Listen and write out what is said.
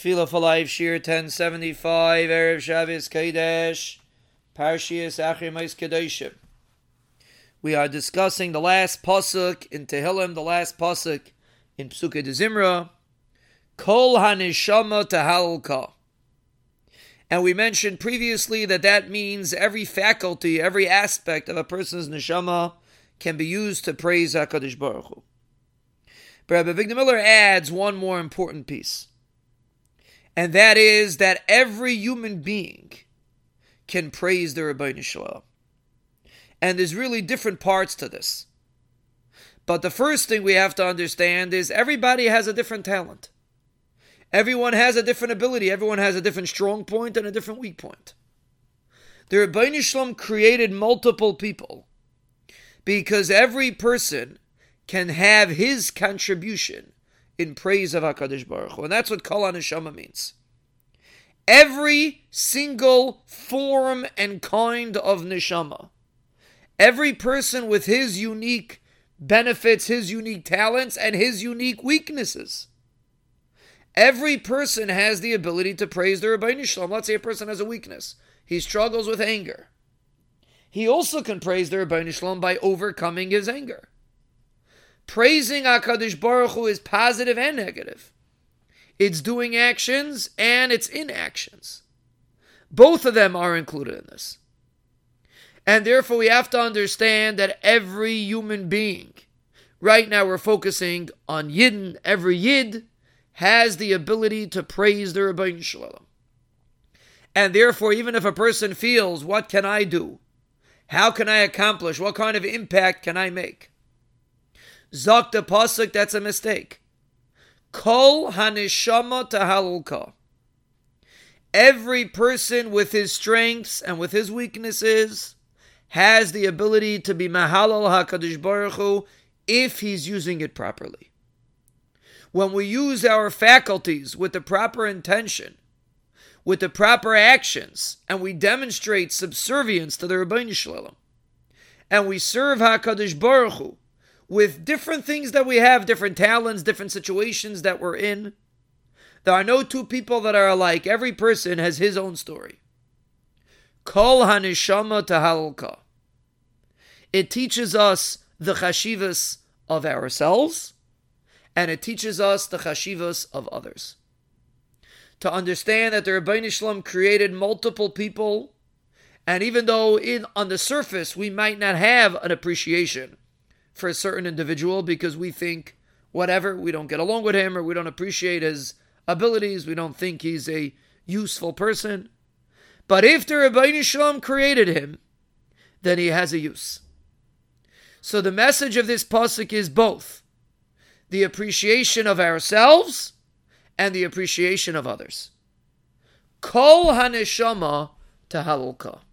Tefillah for Life, Shir 1075, Erev Shabbos Kodesh, Parshias Achrimais Kedoshim. We are discussing the last pasuk in Tehillim, the last pasuk in Psukei de Zimra, Kol HaNeshama Tahalka. And we mentioned previously that means every faculty, every aspect of a person's neshama can be used to praise HaKadosh Baruch Hu. But Rabbi Avigdor Miller adds one more important piece. And that is that every human being can praise the Ribbono Shel Olam. And there's really different parts to this. But the first thing we have to understand is everybody has a different talent. Everyone has a different ability. Everyone has a different strong point and a different weak point. The Ribbono Shel Olam created multiple people because every person can have his contribution in praise of HaKadosh Baruch Hu. And that's what Kol HaNeshama means. Every single form and kind of neshama, every person with his unique benefits, his unique talents, and his unique weaknesses. Every person has the ability to praise the Ribbono Shel Olam. Let's say a person has a weakness. He struggles with anger. He also can praise the Ribbono Shel Olam by overcoming his anger. Praising HaKadosh Baruch Hu is positive and negative. It's doing actions and it's inactions. Both of them are included in this. And therefore we have to understand that every human being, right now we're focusing on Yidden, every Yid has the ability to praise the Ribbono Shel Olam. And therefore, even if a person feels, what can I do? How can I accomplish? What kind of impact can I make? Zok the pasuk, that's a mistake. Kol HaNeshama Tahalka. Every person with his strengths and with his weaknesses has the ability to be Mahalal HaKadosh Baruch Hu if he's using it properly. When we use our faculties with the proper intention, with the proper actions, and we demonstrate subservience to the Ribbono Shel Olam, and we serve HaKadosh Baruch Hu with different things that we have, different talents, different situations that we're in, there are no two people that are alike. Every person has his own story. Kol HaNeshama Tahalka. It teaches us the chashivas of ourselves, and it teaches us the chashivas of others. To understand that the Ribbono Shel Olam created multiple people, and even though on the surface we might not have an appreciation for a certain individual because we think whatever, we don't get along with him or we don't appreciate his abilities, we don't think he's a useful person. But if the Ribbono Shel Olam created him, then he has a use. So the message of this pasuk is both the appreciation of ourselves and the appreciation of others. Kol HaNeshama Tahalka.